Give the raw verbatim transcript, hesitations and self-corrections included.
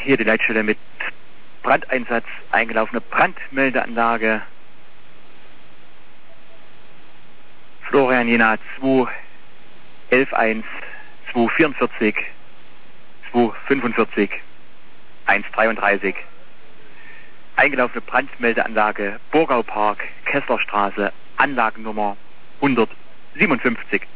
hier die Leitstelle mit Brandeinsatz, eingelaufene Brandmeldeanlage. Florian Jena zwei elf eins zwei vierundvierzig zwei fünfundvierzig eins dreiunddreißig. Eingelaufene Brandmeldeanlage Burgaupark, Kesslerstraße, Anlagennummer hundertsiebenundfünfzig.